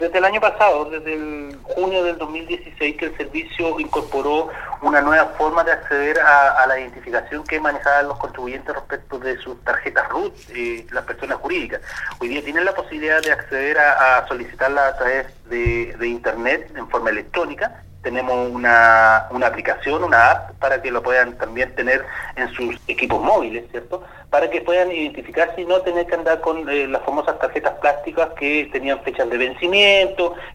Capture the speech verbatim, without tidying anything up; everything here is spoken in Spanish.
Desde el año pasado, desde el junio del dos mil dieciséis, que el servicio incorporó una nueva forma de acceder a, a la identificación que manejaban los contribuyentes respecto de sus tarjetas R U T, eh, las personas jurídicas. Hoy día tienen la posibilidad de acceder a, a solicitarla a través de, de Internet en forma electrónica. Tenemos una, una aplicación, una app, para que lo puedan también tener en sus equipos móviles, ¿cierto? Para que puedan identificarse y no tener que andar con eh, las famosas tarjetas plásticas que tenían fechas de vencimiento,